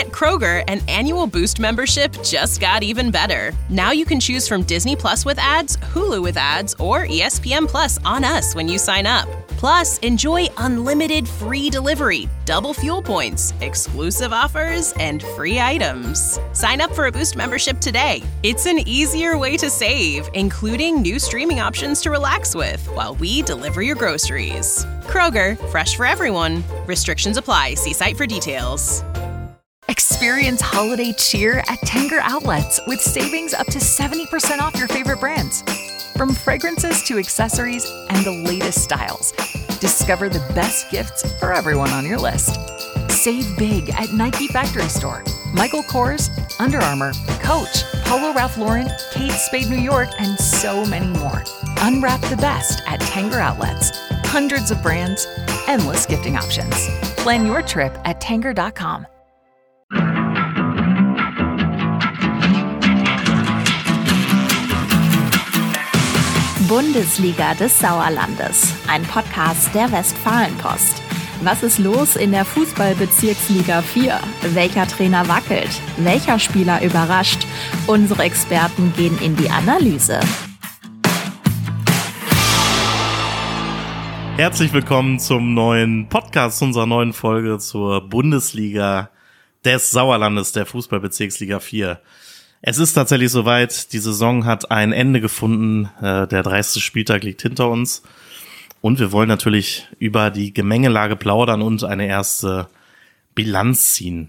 At Kroger, an annual Boost membership just got even better. Now you can choose from Disney Plus with ads, Hulu with ads, or ESPN Plus on us when you sign up. Plus, enjoy unlimited free delivery, double fuel points, exclusive offers, and free items. Sign up for a Boost membership today. It's an easier way to save, including new streaming options to relax with while we deliver your groceries. Kroger, fresh for everyone. Restrictions apply. See site for details. Experience holiday cheer at Tanger Outlets with savings up to 70% off your favorite brands. From fragrances to accessories and the latest styles, discover the best gifts for everyone on your list. Save big at Nike Factory Store, Michael Kors, Under Armour, Coach, Polo Ralph Lauren, Kate Spade New York, and so many more. Unwrap the best at Tanger Outlets. Hundreds of brands, endless gifting options. Plan your trip at Tanger.com. Bundesliga des Sauerlandes, ein Podcast der Westfalenpost. Was ist los in der Fußball-Bezirksliga 4? Welcher Trainer wackelt? Welcher Spieler überrascht? Unsere Experten gehen in die Analyse. Herzlich willkommen zum neuen Podcast, unserer neuen Folge zur Bundesliga des Sauerlandes, der Fußball-Bezirksliga 4. Es ist tatsächlich soweit, die Saison hat ein Ende gefunden, der 30. Spieltag liegt hinter uns und wir wollen natürlich über die Gemengelage plaudern und eine erste Bilanz ziehen.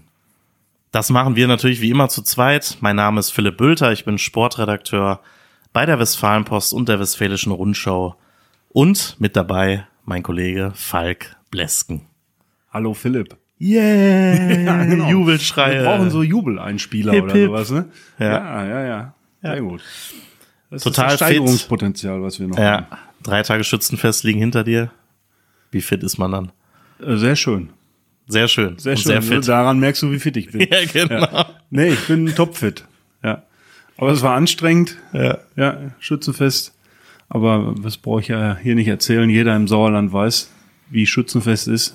Das machen wir natürlich wie immer zu zweit. Mein Name ist Philipp Bülter, ich bin Sportredakteur bei der Westfalenpost und der Westfälischen Rundschau und mit dabei mein Kollege Falk Blesken. Hallo Philipp. Yeah, ja, genau. Jubelschreie. Wir brauchen so Jubeleinspieler Hip, oder hip. sowas, ne? Ja. Sehr gut. Das Total ist das Steigerungspotenzial, was wir noch haben. 3 Tage Schützenfest liegen hinter dir. Wie fit ist man dann? Sehr schön. Sehr schön. Sehr und schön. Sehr fit. Daran merkst du, wie fit ich bin. Ja, genau. Ja. Nee, ich bin topfit. Ja. Aber es war anstrengend. Ja. Schützenfest. Aber das brauche ich ja hier nicht erzählen. Jeder im Sauerland weiß, wie Schützenfest ist.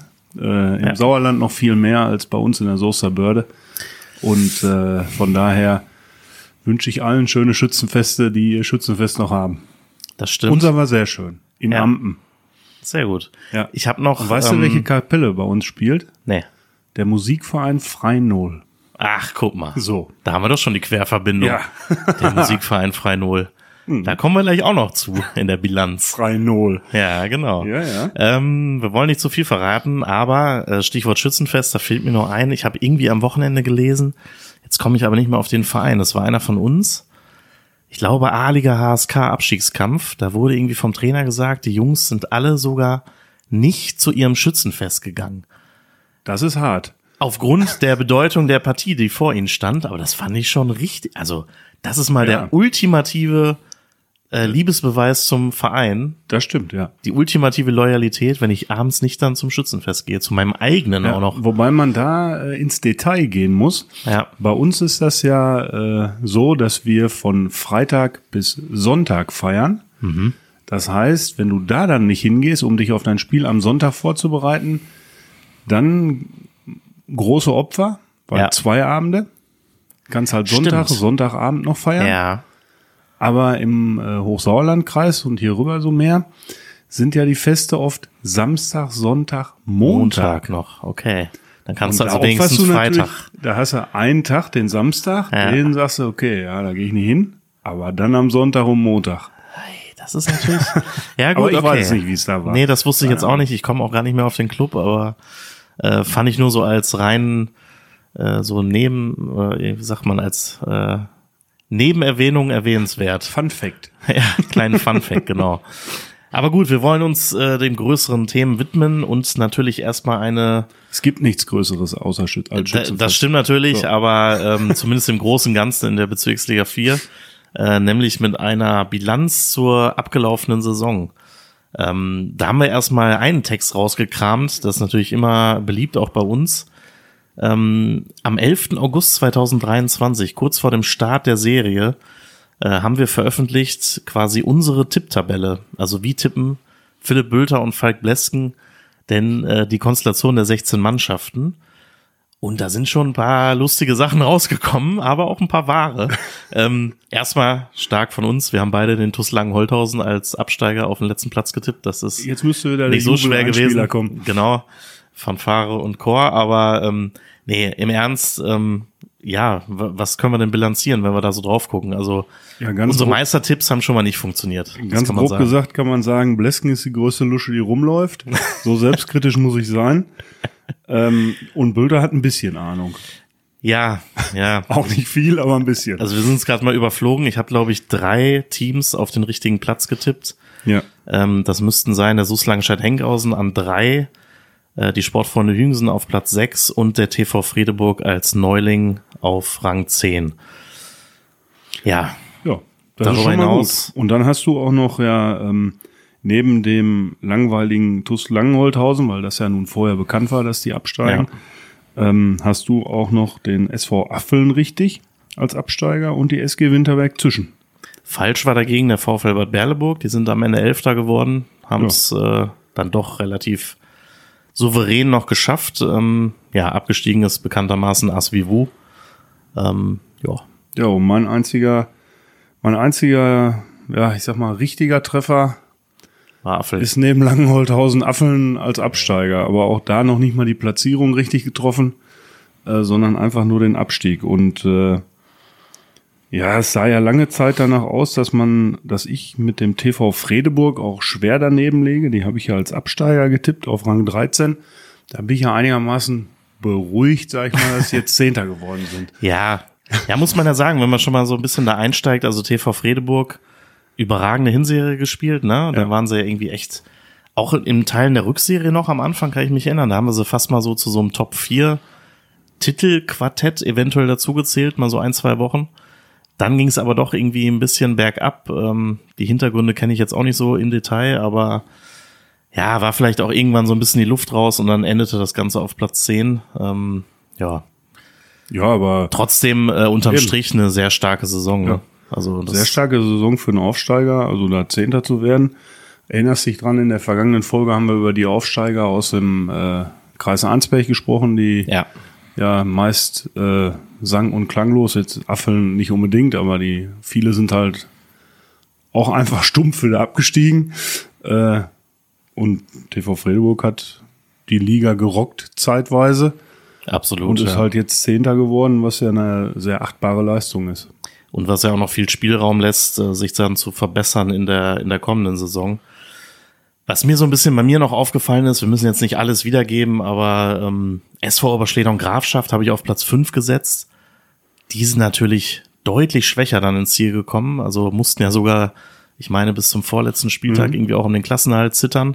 Im Sauerland noch viel mehr als bei uns in der Soester Börde. Und von daher wünsche ich allen schöne Schützenfeste, die ihr Schützenfest noch haben. Das stimmt. Unser war sehr schön. In Ampen. Sehr gut. Ja. Ich habe noch. Und weißt du, welche Kapelle bei uns spielt? Nee. Der Musikverein Freinol. Ach, guck mal. So. Da haben wir doch schon die Querverbindung. Ja. Der Musikverein Freinol. Da kommen wir gleich auch noch zu in der Bilanz. Freinol. Ja, genau. Ja. Wir wollen nicht zu viel verraten, aber Stichwort Schützenfest, da fehlt mir noch ein. Ich habe irgendwie am Wochenende gelesen, jetzt komme ich aber nicht mehr auf den Verein. Das war einer von uns. Ich glaube, A-Liga HSK Abstiegskampf. Da wurde irgendwie vom Trainer gesagt, die Jungs sind alle sogar nicht zu ihrem Schützenfest gegangen. Das ist hart. Aufgrund der Bedeutung der Partie, die vor ihnen stand. Aber das fand ich schon richtig. Also, das ist mal der ultimative Liebesbeweis zum Verein. Das stimmt, ja. Die ultimative Loyalität, wenn ich abends nicht dann zum Schützenfest gehe, zu meinem eigenen auch noch. Wobei man da ins Detail gehen muss. Ja. Bei uns ist das ja so, dass wir von Freitag bis Sonntag feiern. Mhm. Das heißt, wenn du da dann nicht hingehst, um dich auf dein Spiel am Sonntag vorzubereiten, dann große Opfer, weil 2 Abende. Kannst halt Sonntagabend noch feiern. Ja. Aber im Hochsauerlandkreis und hier rüber so mehr sind ja die Feste oft Samstag, Sonntag, Montag noch. Okay. Dann kannst und du also wenigstens Freitag. Da hast du einen Tag, den Samstag, den sagst du, okay, ja, da gehe ich nicht hin. Aber dann am Sonntag und Montag. Das ist natürlich. Ja, gut, aber ich okay. weiß nicht, wie es da war. Nee, das wusste ich jetzt auch nicht. Ich komme auch gar nicht mehr auf den Club, aber fand ich nur so als rein so wie sagt man, als Nebenerwähnung erwähnenswert. Fun Fact. Ja, kleinen Fun Fact, genau. Aber gut, wir wollen uns dem größeren Themen widmen und natürlich erstmal Es gibt nichts Größeres außer Schützenfest. Das stimmt natürlich, so. Aber zumindest im Großen und Ganzen in der Bezirksliga 4, nämlich mit einer Bilanz zur abgelaufenen Saison. Da haben wir erstmal einen Text rausgekramt, das ist natürlich immer beliebt, auch bei uns. Am 11. August 2023, kurz vor dem Start der Serie, haben wir veröffentlicht quasi unsere Tipptabelle. Also wie tippen Philipp Bülter und Falk Blesken denn die Konstellation der 16 Mannschaften? Und da sind schon ein paar lustige Sachen rausgekommen, aber auch ein paar wahre. Erstmal stark von uns. Wir haben beide den TuS Langenholthausen als Absteiger auf den letzten Platz getippt. Das ist jetzt müsste wieder nicht so schwer gewesen. Kommen. Genau, Fanfare und Chor. Aber nee, im Ernst, was können wir denn bilanzieren, wenn wir da so drauf gucken? Also unsere Meistertipps haben schon mal nicht funktioniert. Ganz grob gesagt kann man sagen, Blesken ist die größte Lusche, die rumläuft. So selbstkritisch muss ich sein. Und Bülter hat ein bisschen Ahnung. Ja. Auch nicht viel, aber ein bisschen. Also wir sind es gerade mal überflogen. Ich habe, glaube ich, 3 Teams auf den richtigen Platz getippt. Ja. Das müssten sein der SuS Langenscheid-Henkhausen an 3, die Sportfreunde Hüngsen auf Platz 6 und der TV Fredeburg als Neuling auf Rang 10. Ja, das ist schon mal gut. Und dann hast du auch noch neben dem langweiligen TuS Langenholthausen, weil das ja nun vorher bekannt war, dass die absteigen, hast du auch noch den SV Affeln richtig als Absteiger und die SG Winterberg zwischen. Falsch war dagegen der VfL Bad Berleburg. Die sind am Ende 11. geworden, haben es dann doch relativ souverän noch geschafft. Abgestiegen ist bekanntermaßen Asvivu. Und mein einziger, ich sag mal, richtiger Treffer ist neben Langenholthausen Affeln als Absteiger, aber auch da noch nicht mal die Platzierung richtig getroffen, sondern einfach nur den Abstieg. Und es sah ja lange Zeit danach aus, dass ich mit dem TV Fredeburg auch schwer daneben lege. Die habe ich ja als Absteiger getippt auf Rang 13. Da bin ich ja einigermaßen beruhigt, sag ich mal, dass sie jetzt 10. geworden sind. Ja, muss man ja sagen, wenn man schon mal so ein bisschen da einsteigt, also TV Fredeburg, überragende Hinserie gespielt, ne? Da waren sie ja irgendwie echt, auch in Teilen der Rückserie noch am Anfang, kann ich mich erinnern, da haben wir sie fast mal so zu so einem Top 4 Titelquartett eventuell dazugezählt, mal so 1-2 Wochen. Dann ging es aber doch irgendwie ein bisschen bergab. Die Hintergründe kenne ich jetzt auch nicht so im Detail, aber war vielleicht auch irgendwann so ein bisschen die Luft raus und dann endete das Ganze auf Platz 10. Aber trotzdem unterm Strich eine sehr starke Saison. Ja. Ne? Also sehr starke Saison für einen Aufsteiger, also da 10. zu werden. Erinnerst dich dran, in der vergangenen Folge haben wir über die Aufsteiger aus dem Kreis Arnsberg gesprochen, die meist sang- und klanglos, jetzt Affeln nicht unbedingt, aber viele sind halt auch einfach stumpf wieder abgestiegen. Und TV Fredeburg hat die Liga gerockt zeitweise. Absolut. Und ist halt jetzt 10. geworden, was ja eine sehr achtbare Leistung ist. Und was ja auch noch viel Spielraum lässt, sich dann zu verbessern in der kommenden Saison. Was mir so ein bisschen bei mir noch aufgefallen ist, wir müssen jetzt nicht alles wiedergeben, aber SV Oberschledern Grafschaft habe ich auf Platz 5 gesetzt. Die sind natürlich deutlich schwächer dann ins Ziel gekommen, also mussten ja sogar, ich meine, bis zum vorletzten Spieltag irgendwie auch um den Klassenerhalt zittern.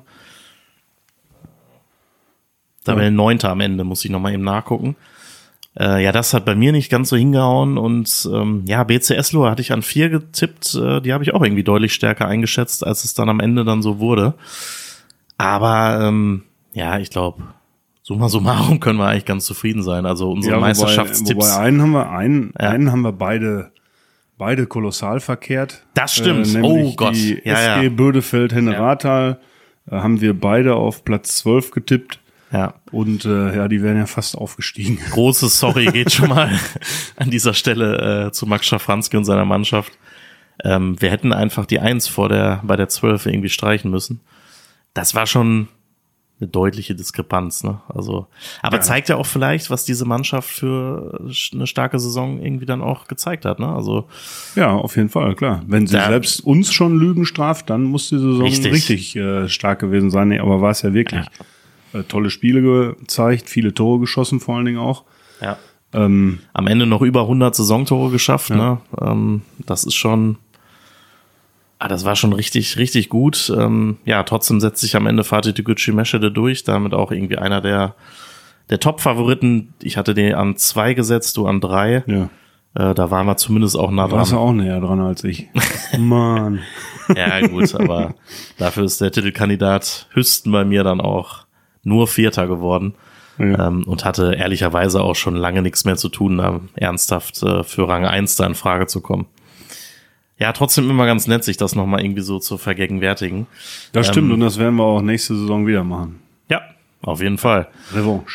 Tabellen 9. am Ende, muss ich nochmal eben nachgucken. Das hat bei mir nicht ganz so hingehauen und BC Eslohe hatte ich an 4 getippt, die habe ich auch irgendwie deutlich stärker eingeschätzt, als es dann am Ende dann so wurde. Aber ich glaube, summa summarum können wir eigentlich ganz zufrieden sein. Also unsere Meisterschaftstipps. Wobei einen haben wir beide kolossal verkehrt. Das stimmt. Die SG Bödefeld-Henne-Rathal haben wir beide auf Platz 12 getippt. Ja. Und die wären ja fast aufgestiegen. Großes Sorry geht schon mal an dieser Stelle zu Max Schafranski und seiner Mannschaft. Wir hätten einfach die 1 bei der 12 irgendwie streichen müssen. Das war schon eine deutliche Diskrepanz, ne? Also, aber zeigt ja auch vielleicht, was diese Mannschaft für eine starke Saison irgendwie dann auch gezeigt hat, ne? Also ja, auf jeden Fall, klar. Wenn sie selbst uns schon Lügen straft, dann muss die Saison richtig stark gewesen sein. Nee, aber war es ja wirklich. Ja. Tolle Spiele gezeigt, viele Tore geschossen vor allen Dingen auch. Ja. Am Ende noch über 100 Saisontore geschafft, ne? Das ist schon, das war schon richtig, richtig gut. Trotzdem setzt sich am Ende Fatih Tegucci Meschede durch, damit auch irgendwie einer der Top-Favoriten. Ich hatte den an 2 gesetzt, du an 3. Ja. Da waren wir zumindest auch nah dran. Warst du auch näher dran als ich. Mann. Ja, gut, aber dafür ist der Titelkandidat Hüsten bei mir dann auch nur 4. geworden. Ja. Und hatte ehrlicherweise auch schon lange nichts mehr zu tun, da ernsthaft für Rang 1 da in Frage zu kommen. Ja, trotzdem immer ganz nett, sich das nochmal irgendwie so zu vergegenwärtigen. Das stimmt, und das werden wir auch nächste Saison wieder machen. Ja, auf jeden Fall. Revanche.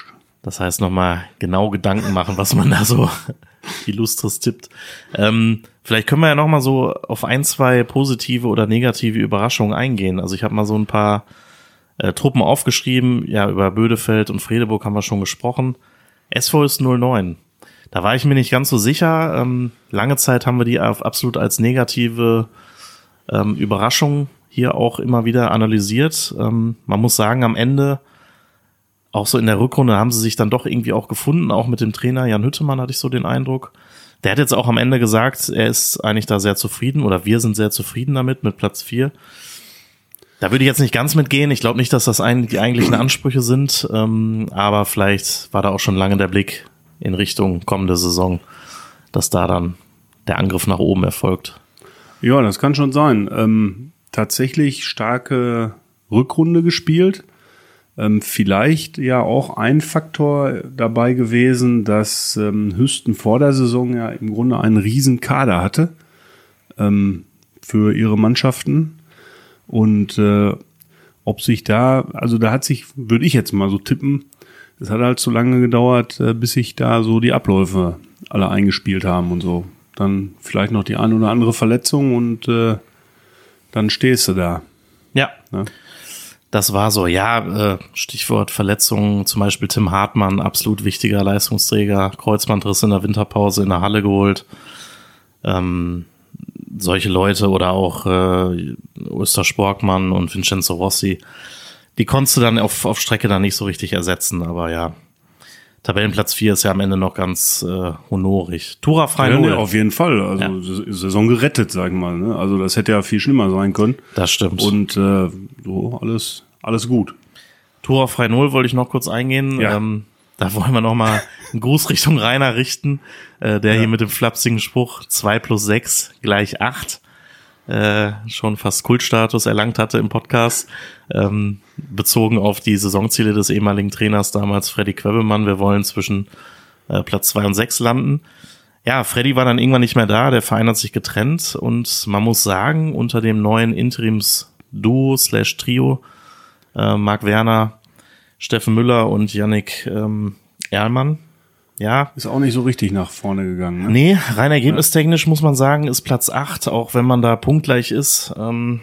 Das heißt, nochmal genau Gedanken machen, was man da so Illustres tippt. Vielleicht können wir ja nochmal so auf 1, 2 positive oder negative Überraschungen eingehen. Also ich habe mal so ein paar Truppen aufgeschrieben. Ja, über Bödefeld und Fredeburg haben wir schon gesprochen. SV ist 09. Da war ich mir nicht ganz so sicher. Lange Zeit haben wir die absolut als negative Überraschung hier auch immer wieder analysiert. Man muss sagen, am Ende, auch so in der Rückrunde, haben sie sich dann doch irgendwie auch gefunden, auch mit dem Trainer Jan Hüttemann hatte ich so den Eindruck. Der hat jetzt auch am Ende gesagt, er ist eigentlich da sehr zufrieden oder wir sind sehr zufrieden damit, mit Platz 4. Da würde ich jetzt nicht ganz mitgehen. Ich glaube nicht, dass das die eigentlichen Ansprüche sind, aber vielleicht war da auch schon lange der Blick in Richtung kommende Saison, dass da dann der Angriff nach oben erfolgt. Ja, das kann schon sein. Tatsächlich starke Rückrunde gespielt. Vielleicht ja auch ein Faktor dabei gewesen, dass Hüsten vor der Saison ja im Grunde einen riesen Kader hatte für ihre Mannschaften. Und ob sich da, also da hat sich, würde ich jetzt mal so tippen, es hat halt so lange gedauert, bis sich da so die Abläufe alle eingespielt haben und so. Dann vielleicht noch die eine oder andere Verletzung und dann stehst du da. Ja. Das war so, ja, Stichwort Verletzungen, zum Beispiel Tim Hartmann, absolut wichtiger Leistungsträger, Kreuzbandriss in der Winterpause in der Halle geholt. Solche Leute oder auch Öster Sporkmann und Vincenzo Rossi, die konntest du dann auf Strecke dann nicht so richtig ersetzen, aber ja, Tabellenplatz 4 ist ja am Ende noch ganz honorig. Tura frei 0. Ja, auf jeden Fall. Also Saison gerettet, sagen wir mal. Ne? Also das hätte ja viel schlimmer sein können. Das stimmt. Und so alles gut. Tura frei 0 wollte ich noch kurz eingehen. Ja. Da wollen wir noch mal einen Gruß Richtung Rainer richten, der hier mit dem flapsigen Spruch 2 + 6 = 8 schon fast Kultstatus erlangt hatte im Podcast, bezogen auf die Saisonziele des ehemaligen Trainers damals, Freddy Quebbelmann. Wir wollen zwischen Platz 2 und 6 landen. Ja, Freddy war dann irgendwann nicht mehr da, der Verein hat sich getrennt und man muss sagen, unter dem neuen Interims-Duo / Trio, Marc Werner, Steffen Müller und Yannick Erlmann, ja. Ist auch nicht so richtig nach vorne gegangen. Ne? Nee, rein ergebnistechnisch muss man sagen, ist Platz 8, auch wenn man da punktgleich ist und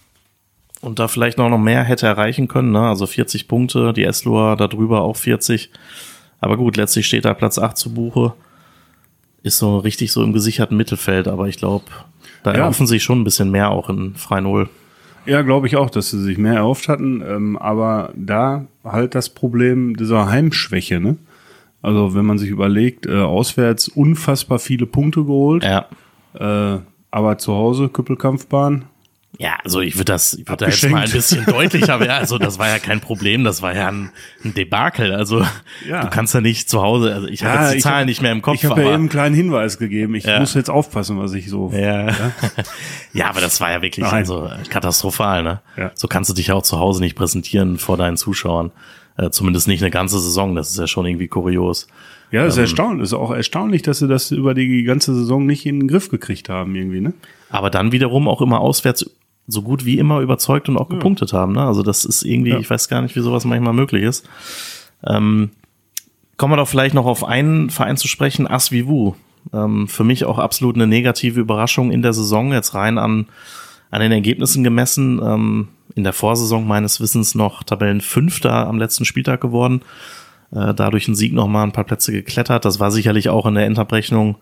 da vielleicht noch mehr hätte erreichen können. Ne? Also 40 Punkte, die Esloher darüber auch 40. Aber gut, letztlich steht da Platz 8 zu Buche. Ist so richtig so im gesicherten Mittelfeld, aber ich glaube, da erhoffen sich schon ein bisschen mehr auch in frei 0. Ja, glaube ich auch, dass sie sich mehr erhofft hatten, aber da halt das Problem dieser Heimschwäche, ne? Also wenn man sich überlegt, auswärts unfassbar viele Punkte geholt, ja. Aber zu Hause Küppelkampfbahn. Ja, also ich würde da jetzt mal ein bisschen deutlicher werden. Also das war ja kein Problem, das war ja ein Debakel. Also du kannst ja nicht zu Hause, also ich habe jetzt die Zahlen nicht mehr im Kopf. Ich habe ja eben einen kleinen Hinweis gegeben. Ich muss jetzt aufpassen, was ich so... Ja, aber das war ja wirklich also katastrophal. Ne? Ja. So kannst du dich ja auch zu Hause nicht präsentieren vor deinen Zuschauern. Zumindest nicht eine ganze Saison, das ist ja schon irgendwie kurios. Ja, das ist erstaunlich. Ist auch erstaunlich, dass sie das über die ganze Saison nicht in den Griff gekriegt haben irgendwie, ne? Aber dann wiederum auch immer auswärts so gut wie immer überzeugt und auch gepunktet haben, ne? Also das ist irgendwie, ich weiß gar nicht, wie sowas manchmal möglich ist. Kommen wir doch vielleicht noch auf einen Verein zu sprechen, Asvivu. Für mich auch absolut eine negative Überraschung in der Saison, jetzt rein an den Ergebnissen gemessen. In der Vorsaison meines Wissens noch Tabellenfünfter am letzten Spieltag geworden. Dadurch einen Sieg noch mal ein paar Plätze geklettert. Das war sicherlich auch in der Endabrechnung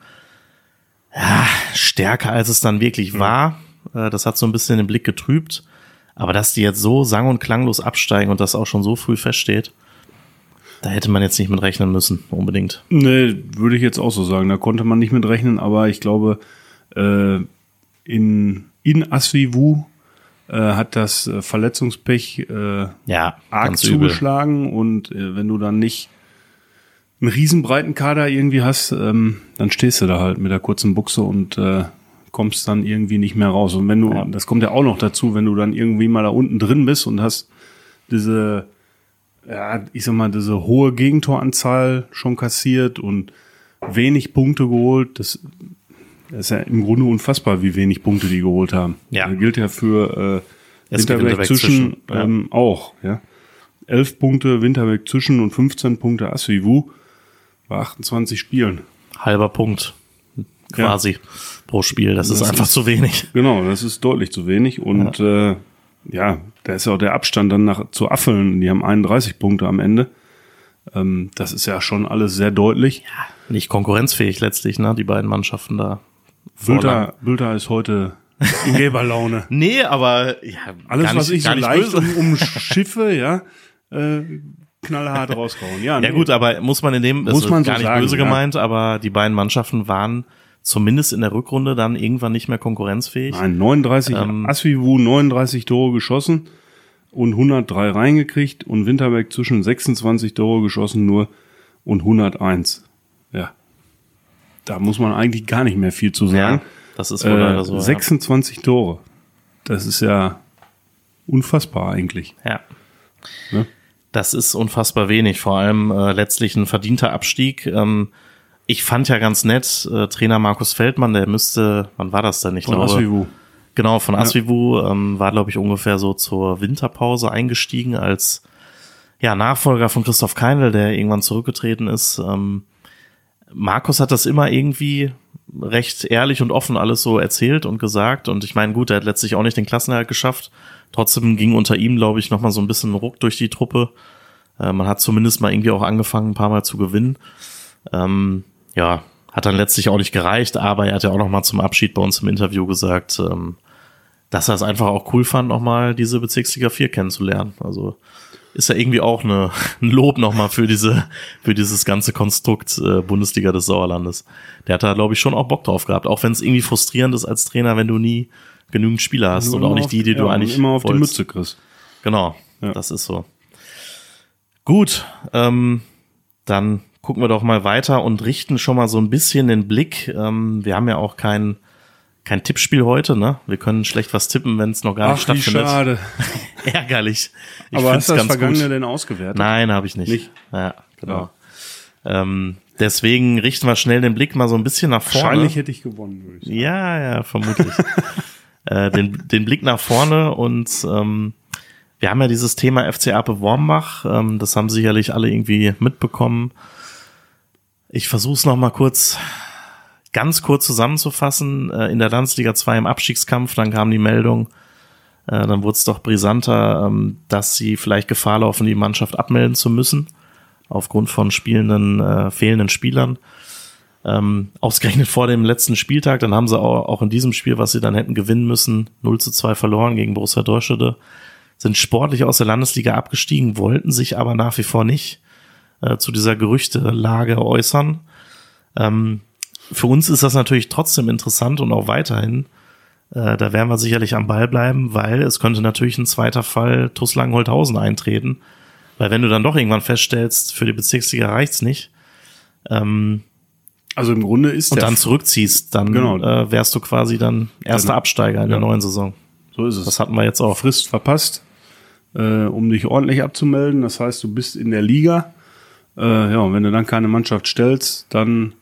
stärker, als es dann wirklich war. Das hat so ein bisschen den Blick getrübt. Aber dass die jetzt so sang- und klanglos absteigen und das auch schon so früh feststeht, da hätte man jetzt nicht mit rechnen müssen, unbedingt. Nee, würde ich jetzt auch so sagen. Da konnte man nicht mit rechnen, aber ich glaube, in Asvivu hat das Verletzungspech arg zugeschlagen übel. Und wenn du dann nicht einen riesenbreiten Kader irgendwie hast, dann stehst du da halt mit der kurzen Buchse und kommst dann irgendwie nicht mehr raus. Und wenn du, das kommt ja auch noch dazu, wenn du dann irgendwie mal da unten drin bist und hast diese, ich sag mal, diese hohe Gegentoranzahl schon kassiert und wenig Punkte geholt, das ist ja im Grunde unfassbar, wie wenig Punkte die geholt haben. Ja. Das gilt ja für Winterberg zwischen auch. Ja. 11 Punkte Winterberg Zwischen und 15 Punkte Asvivu bei 28 Spielen. Halber Punkt quasi pro Spiel. Das ist einfach zu wenig. Genau, das ist deutlich zu wenig. Und da ist ja auch der Abstand dann zu Affeln. Die haben 31 Punkte am Ende. Das ist ja schon alles sehr deutlich. Ja, nicht konkurrenzfähig letztlich, ne? Die beiden Mannschaften da. Bülter ist heute in Geberlaune. Nee, aber alles, was ich so leicht um Schiffe, knallhart raushauen. Ja, gut, aber muss man in dem, das muss man ist gar so nicht sagen, böse gemeint, aber die beiden Mannschaften waren zumindest in der Rückrunde dann irgendwann nicht mehr konkurrenzfähig. Nein, 39, Asvivu 39 Tore geschossen und 103 reingekriegt und Winterberg Zwischen 26 Tore geschossen nur und 101. Ja. Da muss man eigentlich gar nicht mehr viel zu sagen. Ja, das ist wohl leider so. 26 Tore. Das ist ja unfassbar eigentlich. Ja. Ne? Das ist unfassbar wenig. Vor allem letztlich ein verdienter Abstieg. Ich fand ja ganz nett, Trainer Markus Feldmann, der müsste, wann war das denn? Ich glaube, Asvivu. Genau, von Asvivu, war, glaube ich, ungefähr so zur Winterpause eingestiegen als Nachfolger von Christoph Keinl, der irgendwann zurückgetreten ist. Markus hat das immer irgendwie recht ehrlich und offen alles so erzählt und gesagt. Und ich meine, gut, er hat letztlich auch nicht den Klassenerhalt geschafft. Trotzdem ging unter ihm, glaube ich, nochmal so ein bisschen Ruck durch die Truppe. Man hat zumindest mal irgendwie auch angefangen, ein paar Mal zu gewinnen. Hat dann letztlich auch nicht gereicht, aber er hat ja auch nochmal zum Abschied bei uns im Interview gesagt, dass er es einfach auch cool fand, nochmal diese Bezirksliga 4 kennenzulernen. Also ist ja irgendwie auch ein Lob nochmal für dieses ganze Konstrukt Bundesliga des Sauerlandes. Der hat da, glaube ich, schon auch Bock drauf gehabt, auch wenn es irgendwie frustrierend ist als Trainer, wenn du nie genügend Spieler hast und auch nicht die du eigentlich immer auf wolltest. Die Mütze kriegst. Genau, Das ist so. Gut, dann gucken wir doch mal weiter und richten schon mal so ein bisschen den Blick. Wir haben ja auch kein Tippspiel heute, ne? Wir können schlecht was tippen, wenn es noch gar nicht stattfindet. Schade. Ärgerlich. Aber hast du das Vergangene denn ausgewertet? Nein, habe ich nicht. Ja, genau. Ja. Deswegen richten wir schnell den Blick mal so ein bisschen nach vorne. Wahrscheinlich hätte ich gewonnen, würde ich sagen. Ja, vermutlich. Den Blick nach vorne und wir haben ja dieses Thema FC Ape Wormbach. Das haben sicherlich alle irgendwie mitbekommen. Ich versuche es noch mal ganz kurz zusammenzufassen. In der Landesliga 2 im Abstiegskampf, dann kam die Meldung, dann wurde es doch brisanter, dass sie vielleicht Gefahr laufen, die Mannschaft abmelden zu müssen, aufgrund von fehlenden Spielern. Ausgerechnet vor dem letzten Spieltag, dann haben sie auch in diesem Spiel, was sie dann hätten gewinnen müssen, 0-2 verloren gegen Borussia Dorstede, sind sportlich aus der Landesliga abgestiegen, wollten sich aber nach wie vor nicht zu dieser Gerüchtelage äußern. Für uns ist das natürlich trotzdem interessant und auch weiterhin. Da werden wir sicherlich am Ball bleiben, weil es könnte natürlich ein zweiter Fall TuS Langenholthausen eintreten. Weil wenn du dann doch irgendwann feststellst, für die Bezirksliga reicht's nicht, also im Grunde ist und dann zurückziehst, dann wärst du quasi dann erster Absteiger in der neuen Saison. So ist es. Das hatten wir jetzt auch. Frist verpasst, um dich ordentlich abzumelden. Das heißt, du bist in der Liga. Und wenn du dann keine Mannschaft stellst, dann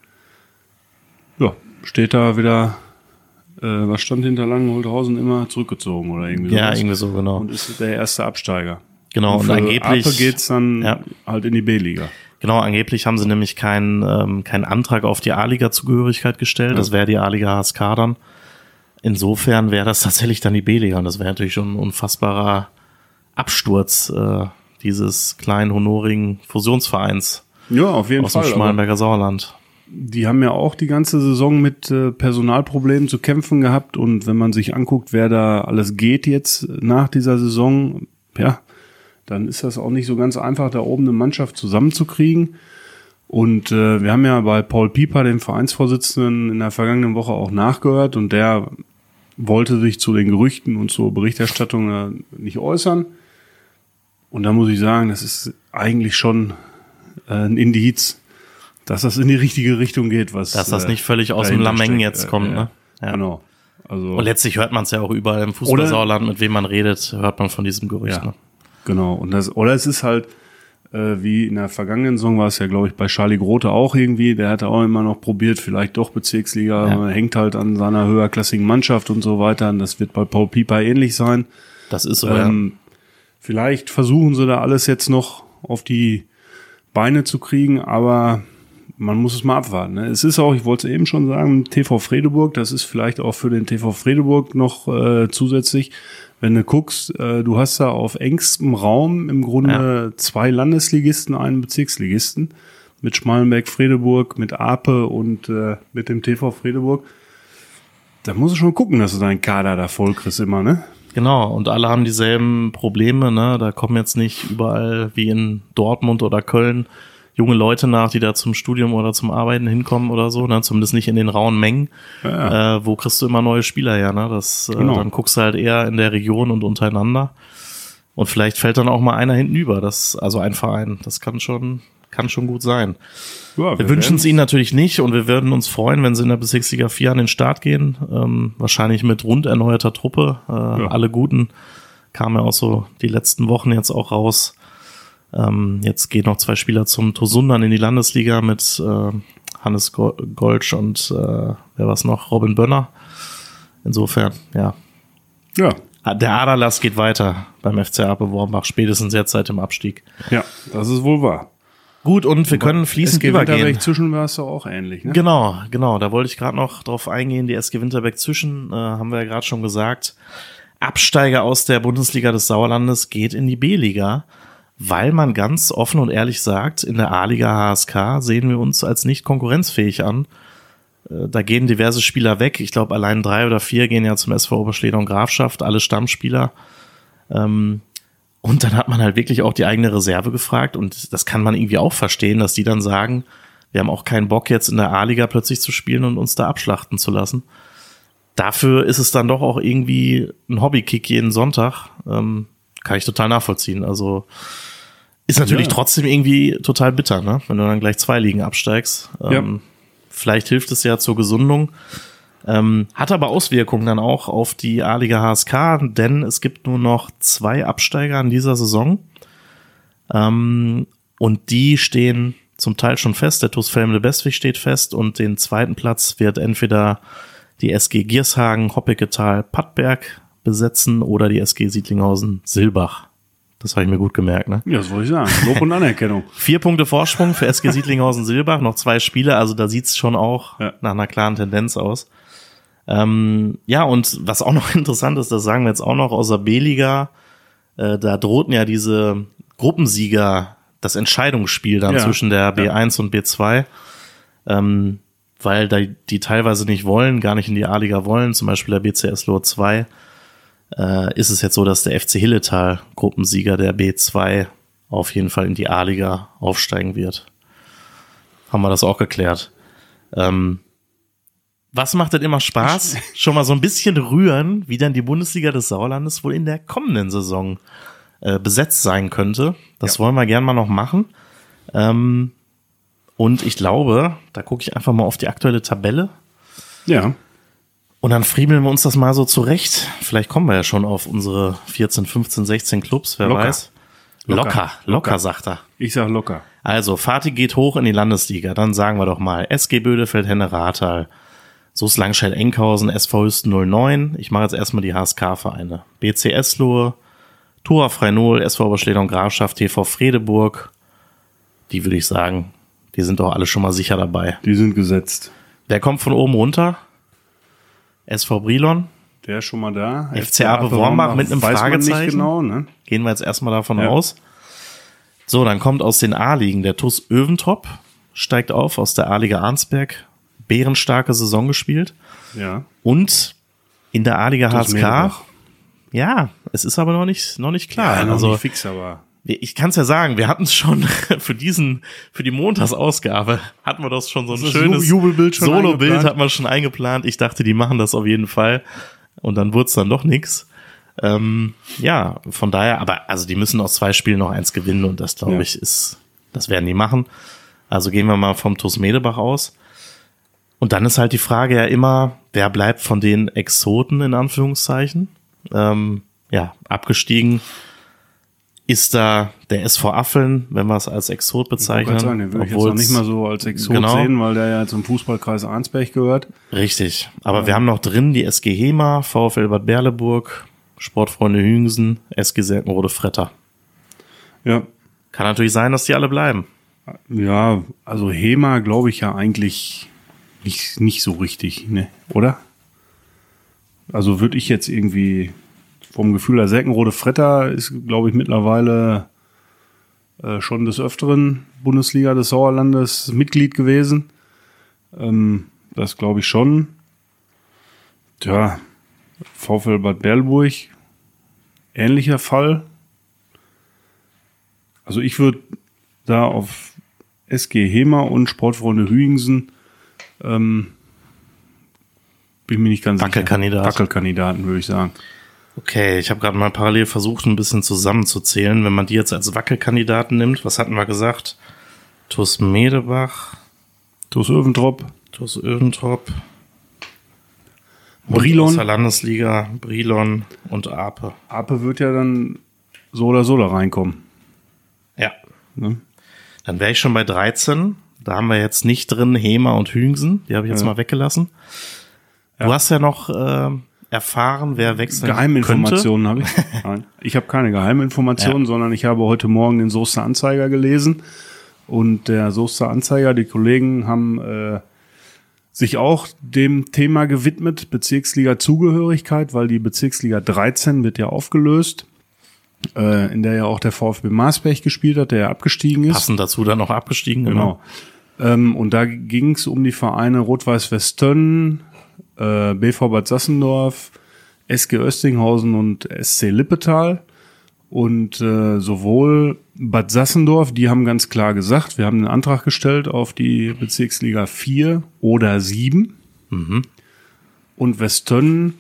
steht da wieder, was stand hinter Langenholthausen immer, zurückgezogen oder irgendwie so. Ja, irgendwie so, genau. Und ist der erste Absteiger. Genau, und angeblich Ape geht's dann halt in die B-Liga. Genau, angeblich haben sie nämlich keinen Antrag auf die A-Liga-Zugehörigkeit gestellt. Ja. Das wäre die A-Liga HSK dann. Insofern wäre das tatsächlich dann die B-Liga. Und das wäre natürlich schon ein unfassbarer Absturz dieses kleinen, honorigen Fusionsvereins. Ja, auf jeden Fall. Aus dem Schmalenberger Sauerland. Die haben ja auch die ganze Saison mit Personalproblemen zu kämpfen gehabt. Und wenn man sich anguckt, wer da alles geht jetzt nach dieser Saison, dann ist das auch nicht so ganz einfach, da oben eine Mannschaft zusammenzukriegen. Und wir haben ja bei Paul Pieper, dem Vereinsvorsitzenden, in der vergangenen Woche auch nachgehört. Und der wollte sich zu den Gerüchten und zur Berichterstattung nicht äußern. Und da muss ich sagen, das ist eigentlich schon ein Indiz, dass das in die richtige Richtung geht. Dass das nicht völlig aus dem Lameng jetzt kommt. Ne? Ja. Genau. Also, und letztlich hört man es ja auch überall im Fußball-Sauerland, mit wem man redet, hört man von diesem Gerücht. Ja, genau. Und oder es ist halt, wie in der vergangenen Saison war es ja, glaube ich, bei Charlie Grote auch irgendwie, der hatte auch immer noch probiert, vielleicht doch Bezirksliga, hängt halt an seiner höherklassigen Mannschaft und so weiter. Und das wird bei Paul Pieper ähnlich sein. Das ist so, Vielleicht versuchen sie da alles jetzt noch auf die Beine zu kriegen, aber man muss es mal abwarten. Ne? Es ist auch, ich wollte es eben schon sagen, TV Fredeburg, das ist vielleicht auch für den TV Fredeburg noch zusätzlich, wenn du guckst, du hast da auf engstem Raum im Grunde 2 Landesligisten, einen Bezirksligisten, mit Schmalenberg-Fredeburg, mit Ape und mit dem TV Fredeburg. Da musst du schon gucken, dass du deinen Kader da voll kriegst immer, ne? Genau, und alle haben dieselben Probleme, ne? Da kommen jetzt nicht überall wie in Dortmund oder Köln junge Leute nach, die da zum Studium oder zum Arbeiten hinkommen oder so, ne? Zumindest nicht in den rauen Mengen. Ja. Wo kriegst du immer neue Spieler her, ne? Dann guckst du halt eher in der Region und untereinander. Und vielleicht fällt dann auch mal einer hinten über, also ein Verein. Das kann schon gut sein. Ja, wir wünschen es ihnen natürlich nicht und wir würden uns freuen, wenn sie in der Bezirksliga 4 an den Start gehen. Wahrscheinlich mit rund erneuerter Truppe. Alle Guten kamen ja auch so die letzten Wochen jetzt auch raus. Jetzt gehen noch 2 Spieler zum Tosundan in die Landesliga mit Hannes Goltsch und wer war's noch? Robin Bönner. Insofern, ja. Der Aderlass geht weiter beim FC Ape Wormbach, spätestens jetzt seit dem Abstieg. Ja, das ist wohl wahr. Gut, und wir können fließend übergehen. Winterberg Zwischen war es doch auch ähnlich, ne? Genau, da wollte ich gerade noch drauf eingehen. Die SG Winterberg Zwischen, haben wir ja gerade schon gesagt, Absteiger aus der Bundesliga des Sauerlandes geht in die B-Liga, weil man ganz offen und ehrlich sagt, in der A-Liga HSK sehen wir uns als nicht konkurrenzfähig an. Da gehen diverse Spieler weg. Ich glaube, allein 3 oder 4 gehen ja zum SV Oberschleder und Grafschaft, alle Stammspieler. Und dann hat man halt wirklich auch die eigene Reserve gefragt und das kann man irgendwie auch verstehen, dass die dann sagen, wir haben auch keinen Bock jetzt in der A-Liga plötzlich zu spielen und uns da abschlachten zu lassen. Dafür ist es dann doch auch irgendwie ein Hobbykick jeden Sonntag. Kann ich total nachvollziehen. Also ist natürlich trotzdem irgendwie total bitter, ne? Wenn du dann gleich 2 Ligen absteigst. Vielleicht hilft es ja zur Gesundung. Hat aber Auswirkungen dann auch auf die A-Liga HSK, denn es gibt nur noch 2 Absteiger in dieser Saison. Und die stehen zum Teil schon fest. Der TuS Velmede-Bestwig steht fest und den 2. Platz wird entweder die SG Giershagen, Hoppeketal, Pattberg besetzen oder die SG Siedlinghausen-Silbach. Das habe ich mir gut gemerkt, ne? Ja, das wollte ich sagen. Lob und Anerkennung. 4 Punkte Vorsprung für SG Siedlinghausen-Silbach, noch 2 Spiele, also da sieht's schon auch nach einer klaren Tendenz aus. Und was auch noch interessant ist, das sagen wir jetzt auch noch aus der B-Liga, da drohten ja diese Gruppensieger das Entscheidungsspiel dann zwischen der B1 und B2, weil die teilweise nicht wollen, gar nicht in die A-Liga wollen, zum Beispiel der BCS Lohr 2, ist es jetzt so, dass der FC Hilletal, Gruppensieger der B2, auf jeden Fall in die A-Liga aufsteigen wird. Haben wir das auch geklärt. Was macht denn immer Spaß? Schon mal so ein bisschen rühren, wie dann die Bundesliga des Sauerlandes wohl in der kommenden Saison besetzt sein könnte. Das wollen wir gerne mal noch machen. Und ich glaube, da gucke ich einfach mal auf die aktuelle Tabelle. Ja. Und dann friemeln wir uns das mal so zurecht. Vielleicht kommen wir ja schon auf unsere 14, 15, 16 Clubs, wer weiß. Locker, sagt er. Ich sag locker. Also, Fatih geht hoch in die Landesliga. Dann sagen wir doch mal SG Bödefeld, Henne-Rathal, SuS Langscheid-Enkhausen, SV Hüsten 09. Ich mache jetzt erstmal die HSK-Vereine. BCS Lohe, Tura Freinol, SV Oberschleder und Grafschaft, TV Fredeburg. Die würde ich sagen, die sind doch alle schon mal sicher dabei. Die sind gesetzt. Wer kommt von oben runter? SV Brilon. Der ist schon mal da. FC Ape Wormbach mit einem Fragezeichen. Nicht genau, ne? Gehen wir jetzt erstmal davon aus. So, dann kommt aus den A-Ligen der TuS Öventrop, steigt auf aus der A-Liga Arnsberg. Bärenstarke Saison gespielt. Ja. Und in der A-Liga HSK. Mehlbach. Ja, es ist aber noch nicht klar. Ja, noch also nicht fix, aber. Ich kann es ja sagen, wir hatten es schon für die Montagsausgabe, hatten wir das schon so ein schönes Jubelbild schon Solo-Bild hatten wir schon eingeplant. Ich dachte, die machen das auf jeden Fall. Und dann wurde es dann doch nix. Von daher, aber also die müssen aus 2 Spielen noch 1 gewinnen und das glaube ich das werden die machen. Also gehen wir mal vom TuS Medebach aus. Und dann ist halt die Frage ja immer, wer bleibt von den Exoten in Anführungszeichen? Abgestiegen ist da der SV Affeln, wenn wir es als Exot bezeichnen. Den würde ich jetzt noch nicht mal so als Exot sehen, weil der ja zum Fußballkreis Arnsberg gehört. Richtig. Aber wir haben noch drin die SG Hema, VfL Bad Berleburg, Sportfreunde Hüngsen, SG Selkenrode-Fretter. Ja. Kann natürlich sein, dass die alle bleiben. Ja, also HEMA glaube ich ja eigentlich nicht so richtig, ne? Oder? Also würde ich jetzt irgendwie vom Gefühl her, Selkenrode-Fretter ist, glaube ich, mittlerweile schon des Öfteren Bundesliga des Sauerlandes Mitglied gewesen. Das glaube ich schon. Tja, VfL Bad Berleburg, ähnlicher Fall. Also ich würde da auf SG HEMA und Sportfreunde Hüingsen bin mir nicht ganz sicher. Wackelkandidaten, würde ich sagen. Okay, ich habe gerade mal parallel versucht, ein bisschen zusammenzuzählen. Wenn man die jetzt als Wackelkandidaten nimmt, was hatten wir gesagt? TuS Medebach, TuS Öventrop, Brilon aus der Landesliga, Brilon und Ape. Ape wird ja dann so oder so da reinkommen. Ja. Ne? Dann wäre ich schon bei 13. Da haben wir jetzt nicht drin HEMA und Hüngsen. Die habe ich jetzt mal weggelassen. Ja. Du hast ja noch erfahren, wer wechseln Geheiminformationen habe ich. Nein, ich habe keine Geheiminformationen, sondern ich habe heute Morgen den Soester Anzeiger gelesen. Und der Soester Anzeiger, die Kollegen haben sich auch dem Thema gewidmet, Bezirksliga-Zugehörigkeit, weil die Bezirksliga 13 wird ja aufgelöst, in der ja auch der VfB Marsberg gespielt hat, der ja abgestiegen ist. Passend dazu dann auch abgestiegen, genau. Und da ging es um die Vereine Rot-Weiß Westönn, BV Bad Sassendorf, SG Östinghausen und SC Lippetal. Und sowohl Bad Sassendorf, die haben ganz klar gesagt, wir haben einen Antrag gestellt auf die Bezirksliga 4 oder 7. Mhm. Und Westönn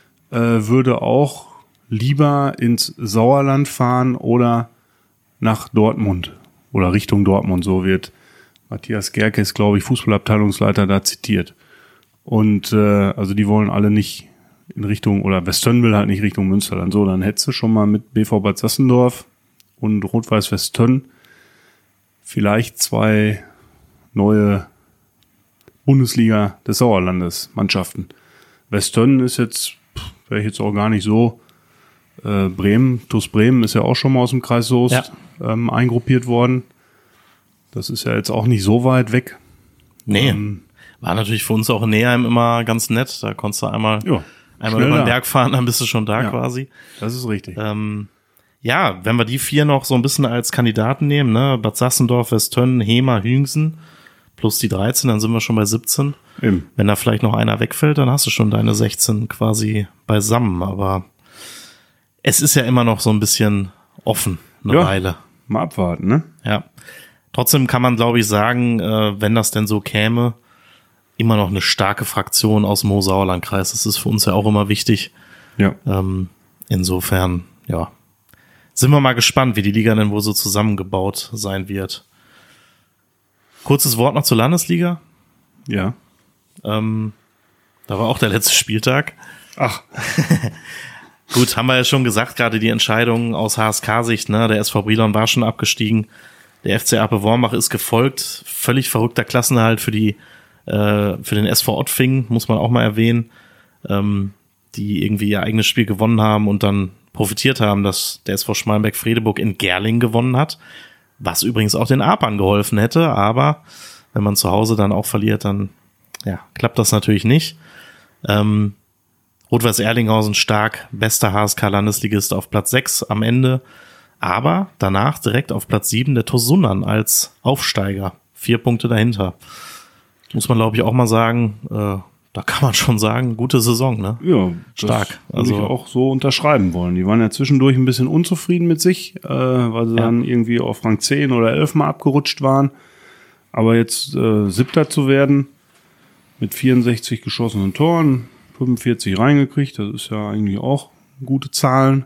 würde auch lieber ins Sauerland fahren oder nach Dortmund oder Richtung Dortmund, so wird Matthias Gerkes, glaube ich, Fußballabteilungsleiter, da zitiert. Und also die wollen alle nicht in Richtung, oder Westönn will halt nicht Richtung Münsterland. So, dann hättest du schon mal mit BV Bad Sassendorf und Rot-Weiß Westönn vielleicht 2 neue Bundesliga des Sauerlandes Mannschaften. Westönn ist jetzt, wäre ich jetzt auch gar nicht so, Bremen, TuS Bremen ist ja auch schon mal aus dem Kreis Soest eingruppiert worden. Das ist ja jetzt auch nicht so weit weg. Nee, war natürlich für uns auch in Neheim immer ganz nett. Da konntest du einmal über den Berg fahren, dann bist du schon da quasi. Das ist richtig. Ja, wenn wir die 4 noch so ein bisschen als Kandidaten nehmen, ne, Bad Sassendorf, Westönn, HEMA, Hüngsen, plus die 13, dann sind wir schon bei 17. Eben. Wenn da vielleicht noch einer wegfällt, dann hast du schon deine 16 quasi beisammen. Aber es ist ja immer noch so ein bisschen offen, eine Weile. Mal abwarten, ne? Ja. Trotzdem kann man, glaube ich, sagen, wenn das denn so käme, immer noch eine starke Fraktion aus dem Mosauerlandkreis. Das ist für uns ja auch immer wichtig. Ja. Insofern, ja, sind wir mal gespannt, wie die Liga denn wohl so zusammengebaut sein wird. Kurzes Wort noch zur Landesliga. Ja. Da war auch der letzte Spieltag. Ach. Gut, haben wir ja schon gesagt, gerade die Entscheidung aus HSK-Sicht, ne, der SV Brilon war schon abgestiegen. Der FC Ape Wormbach ist gefolgt. Völlig verrückter Klassenerhalt für den SV Ottfing, muss man auch mal erwähnen, die irgendwie ihr eigenes Spiel gewonnen haben und dann profitiert haben, dass der SV Schmalenberg-Fredeburg in Gerling gewonnen hat, was übrigens auch den Apern geholfen hätte, aber wenn man zu Hause dann auch verliert, dann klappt das natürlich nicht. Rot-Weiß Erlinghausen stark, bester HSK-Landesligist auf Platz 6 am Ende, aber danach direkt auf Platz 7 der TuS Sundern als Aufsteiger, 4 Punkte dahinter. Muss man, glaube ich, auch mal sagen, da kann man schon sagen, gute Saison, ne? Ja, stark. Das würde ich auch so unterschreiben wollen. Die waren ja zwischendurch ein bisschen unzufrieden mit sich, weil sie dann irgendwie auf Rang 10 oder 11 mal abgerutscht waren. Aber jetzt 7. zu werden, mit 64 geschossenen Toren, 45 reingekriegt, das ist ja eigentlich auch gute Zahlen.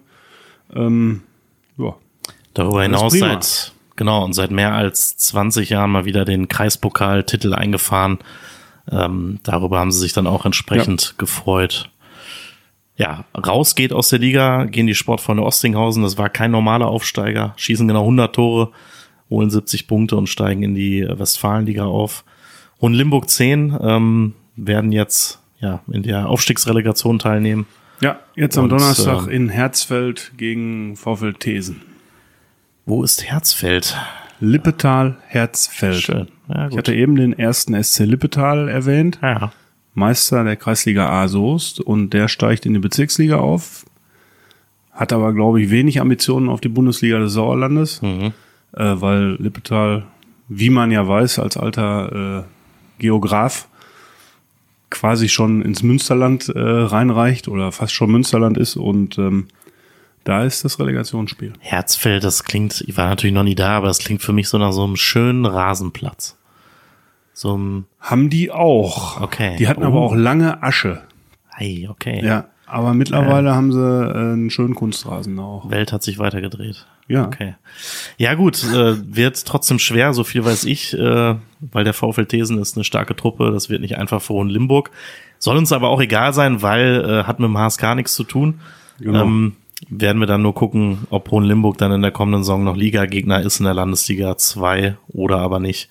Darüber hinaus seit mehr als 20 Jahren mal wieder den Kreispokaltitel eingefahren. Darüber haben sie sich dann auch entsprechend gefreut. Ja, raus geht aus der Liga, gehen die Sportfreunde Ostinghausen. Das war kein normaler Aufsteiger, schießen genau 100 Tore, holen 70 Punkte und steigen in die Westfalenliga auf. Hohenlimburg 10 werden jetzt in der Aufstiegsrelegation teilnehmen. Ja, jetzt am Donnerstag in Herzfeld gegen VfL Thesen. Wo ist Herzfeld? Lippetal, Herzfeld. Schön. Ja, gut. Ich hatte eben den ersten SC Lippetal erwähnt. Ja. Meister der Kreisliga A Soest, und der steigt in die Bezirksliga auf. Hat aber, glaube ich, wenig Ambitionen auf die Bundesliga des Sauerlandes, weil Lippetal, wie man ja weiß, als alter Geograf quasi schon ins Münsterland reinreicht oder fast schon Münsterland ist, und da ist das Relegationsspiel. Herzfeld, das klingt, ich war natürlich noch nie da, aber es klingt für mich so nach so einem schönen Rasenplatz. So einem, Haben die auch. Okay. Die hatten aber auch lange Asche. hey, okay. Ja, aber mittlerweile haben sie einen schönen Kunstrasen auch. Welt hat sich weitergedreht. Ja. Okay. Ja gut, wird trotzdem schwer, so viel weiß ich, weil der VfL Thesen ist eine starke Truppe, das wird nicht einfach für Hohenlimburg. Soll uns aber auch egal sein, weil hat mit dem HSK nichts zu tun. Genau. Werden wir dann nur gucken, ob Hohenlimburg dann in der kommenden Saison noch Liga-Gegner ist in der Landesliga 2 oder aber nicht.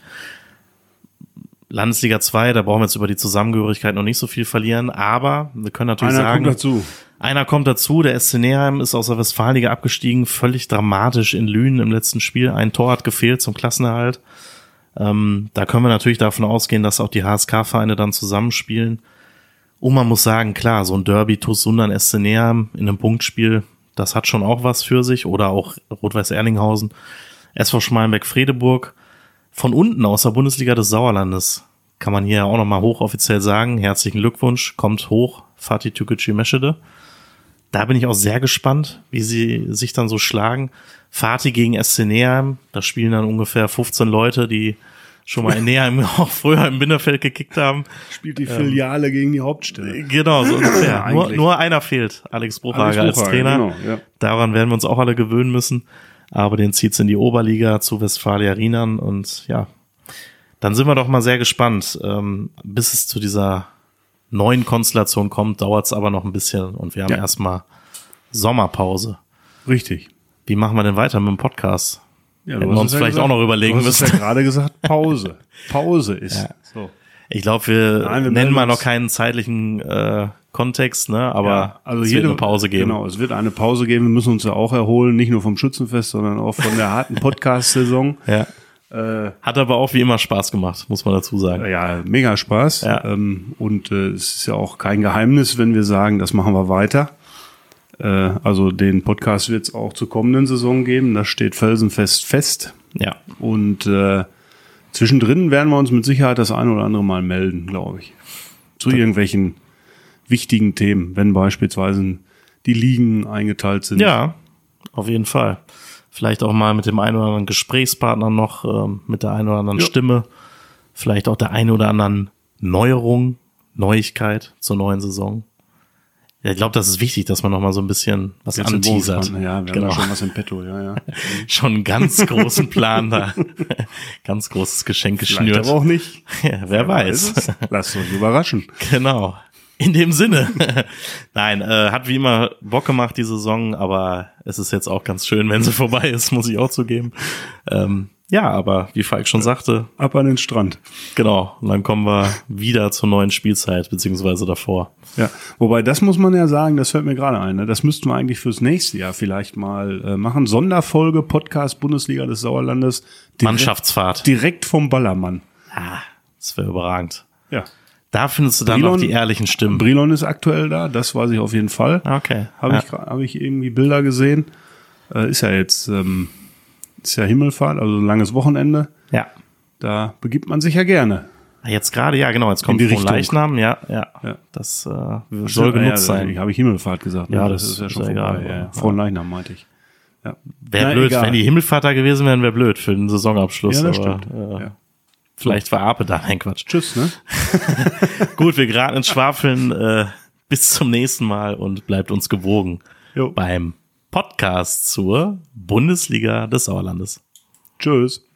Landesliga 2, da brauchen wir jetzt über die Zusammengehörigkeit noch nicht so viel verlieren, aber wir können natürlich einer kommt dazu, der SC Neheim ist aus der Westfalenliga abgestiegen, völlig dramatisch in Lünen im letzten Spiel, ein Tor hat gefehlt zum Klassenerhalt. Da können wir natürlich davon ausgehen, dass auch die HSK-Vereine dann zusammenspielen. Und man muss sagen, klar, so ein Derby TuS Sundern SC Neheim in einem Punktspiel, das hat schon auch was für sich, oder auch Rot-Weiß Erlinghausen, SV Schmalenberg-Fredeburg. Von unten aus der Bundesliga des Sauerlandes kann man hier auch nochmal hochoffiziell sagen, herzlichen Glückwunsch, kommt hoch, Fatih Tükücü Meschede. Da bin ich auch sehr gespannt, wie sie sich dann so schlagen. Fatih gegen SC Neheim, da spielen dann ungefähr 15 Leute, die schon mal in Neheim auch früher im Binderfeld gekickt haben. Spielt die Filiale gegen die Hauptstelle. Genau, so ungefähr. Nur einer fehlt, Alex Bruchhager als Trainer. Genau, ja. Daran werden wir uns auch alle gewöhnen müssen. Aber den zieht's in die Oberliga zu Westfalia Rienern, und ja, dann sind wir doch mal sehr gespannt. Bis es zu dieser neuen Konstellation kommt, dauert's aber noch ein bisschen, und wir haben erstmal Sommerpause. Richtig. Wie machen wir denn weiter mit dem Podcast? Ja, hätten wir uns vielleicht auch noch überlegen müssen. Du hast ja gerade gesagt, Pause. Pause ist. Ja. So. Ich glaube, wir nennen mal noch keinen zeitlichen Kontext, ne? Aber also es wird eine Pause geben. Genau, es wird eine Pause geben. Wir müssen uns ja auch erholen, nicht nur vom Schützenfest, sondern auch von der harten Podcast-Saison. Ja. Hat aber auch wie immer Spaß gemacht, muss man dazu sagen. Ja, mega Spaß. Ja. Und es ist ja auch kein Geheimnis, wenn wir sagen, das machen wir weiter. Also den Podcast wird es auch zur kommenden Saison geben. Das steht felsenfest fest. Ja. Und zwischendrin werden wir uns mit Sicherheit das eine oder andere Mal melden, glaube ich. Zu irgendwelchen wichtigen Themen, wenn beispielsweise die Ligen eingeteilt sind. Ja, auf jeden Fall. Vielleicht auch mal mit dem einen oder anderen Gesprächspartner noch, mit der einen oder anderen Stimme. Vielleicht auch der einen oder anderen Neuigkeit zur neuen Saison. Ja, ich glaube, das ist wichtig, dass man noch mal so ein bisschen was anteasert. Ja, wir haben schon was im Petto, ja. Schon einen ganz großen Plan da. Ganz großes Geschenk geschnürt. Vielleicht aber auch nicht. Ja, wer weiß. Lasst euch überraschen. Genau. In dem Sinne. Nein, hat wie immer Bock gemacht, die Saison, aber es ist jetzt auch ganz schön, wenn sie vorbei ist, muss ich auch zugeben. Ja, aber wie Falk schon sagte. Ab an den Strand. Genau. Und dann kommen wir wieder zur neuen Spielzeit, beziehungsweise davor. Ja, wobei das muss man ja sagen, das fällt mir gerade ein, ne? Das müssten wir eigentlich fürs nächste Jahr vielleicht mal machen. Sonderfolge Podcast Bundesliga des Sauerlandes. Mannschaftsfahrt. Direkt vom Ballermann. Ah, das wäre überragend. Ja. Da findest du dann noch die ehrlichen Stimmen. Brilon ist aktuell da, das weiß ich auf jeden Fall. Okay. Hab ich irgendwie Bilder gesehen. Ist ja jetzt ist ja Himmelfahrt, also ein langes Wochenende. Ja. Da begibt man sich ja gerne. Jetzt gerade, ja genau, jetzt kommt die Leichnam, ja. Das soll genutzt sein. Habe ich Himmelfahrt gesagt? Ja, das ist ja schon egal. vorbei. Ja. Frohen Leichnam meinte ich. Ja. Wäre blöd, egal. Wenn die Himmelfahrt da gewesen wären, wäre blöd für den Saisonabschluss. Ja, das stimmt. Vielleicht war Ape da, nein Quatsch. Tschüss, ne? Gut, wir geraten ins Schwafeln. Bis zum nächsten Mal und bleibt uns gewogen beim Podcast zur Bundesliga des Sauerlandes. Tschüss.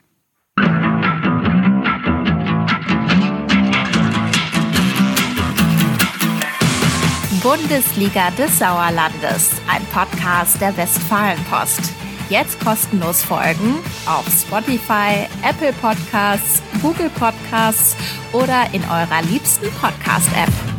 Bundesliga des Sauerlandes, ein Podcast der Westfalenpost. Jetzt kostenlos folgen auf Spotify, Apple Podcasts, Google Podcasts oder in eurer liebsten Podcast-App.